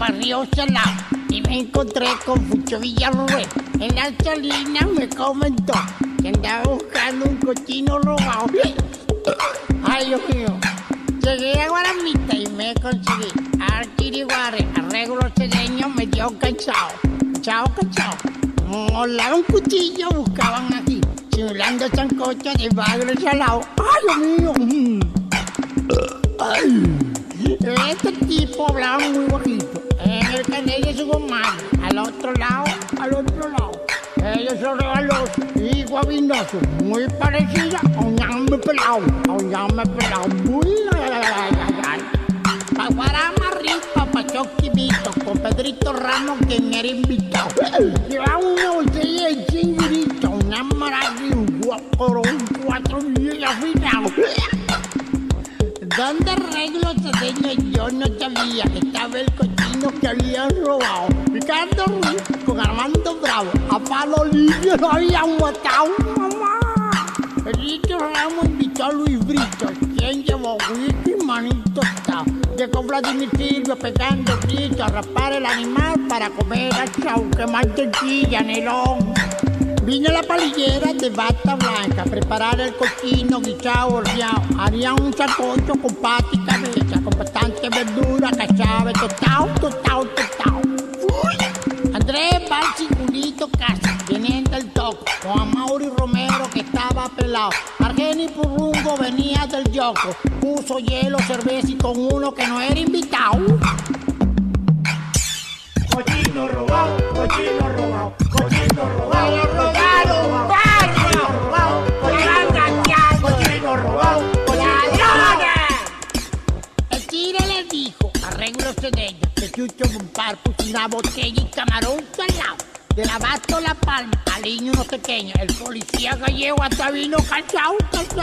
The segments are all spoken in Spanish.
Río Salado y me encontré con Fucho Villarruel. En la salina me comentó que andaba buscando un cochino robado. Ay, Dios mío. Llegué a Guaramita y me conseguí al Chiriguare, arreglo cedeño medio cansado. Cansado. Molaron un cuchillo, buscaban aquí, simulando sancocho de bagre salado. ¡Ay, Dios mío! ¡Ay! Este tipo hablaba muy bajito. En el canal de su comadre, al otro lado. Ellos son regalos y guabinosos, muy parecida a un ñame pelado. Muy pa' Guarama, Ripa, pa' Choquivito, con Pedrito Ramos, quien era invitado. Llevaba una botella de chinguirito, una maravilla, un guapo, un 4 afinado. ¿Dónde arreglo cedeño? Yo no sabía que estaba el cochino que habían robado. Ricardo Ruiz con Armando Bravo, a palo limpio lo habían matado, mamá. Pedrito Ramos invitó a Luis Brito, quien llevó whisky y manito tostado. Llegó Vladimir Silvio pegando grito a rapar el animal para comer achao, que mantequilla, Nelón. Vino la palillera de bata blanca, preparar el cochino guisado, horneado. Harían un sancocho con pata y cabeza, con bastante verdura, cachabe, tostado. Andrés Valls y Julito Casa, vienen del toco, con Amaury Romero que estaba pelado. Argeni Purrungo venía del yoco, puso hielo, cerveza y con uno que no era invitado. Cochino robado. El tigre le dijo, arreglo cedeño, que Chucho Bumpar puso una botella y camarón salado. De la Basto La Palma al niño unos pequeños, el policía gallego hasta vino cansado.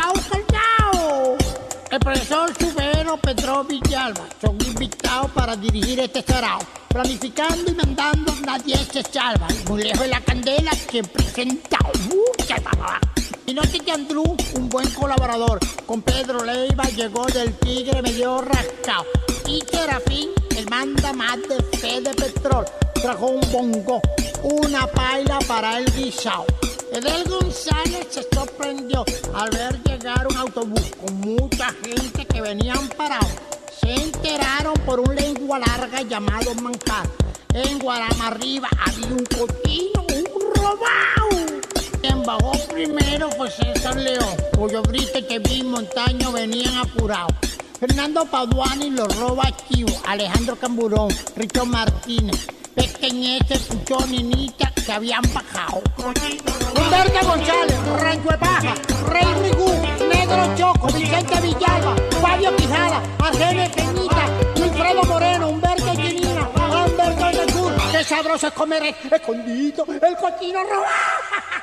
El profesor Subero Pedro Villalba son invitados para dirigir este sarao. Planificando y mandando, nadie se salva. Muy lejos de la candela, siempre sentado. Y noche que Andrew, un buen colaborador, con Pedro Leiva llegó del Tigre medio rascado. Y Serafín, el manda más de Fede Petrol, trajo un bongo, una paila para el guisao. Edel González se sorprendió al ver llegar un autobús con mucha gente que venían parados. Se enteraron por un lengua larga llamado Manjar. En Guarama arriba había un cochino, un robado. Quien bajó primero fue César León, cuyo grito que vi montaño venían apurados. Fernando Paduani lo roba activo, Alejandro Camburón, Rico Martínez, Pequeñete, Puchó, Ninita, que habían bajado. Humberto González, Rancho de Paja, Rey Rigú, Negro Choco, Vicente Villalba, Fabio Quijada, Argelia Peñita, Wilfredo Moreno, Humberto Chinina, Humberto de Sur. Qué sabroso es comer escondido el cochino robado.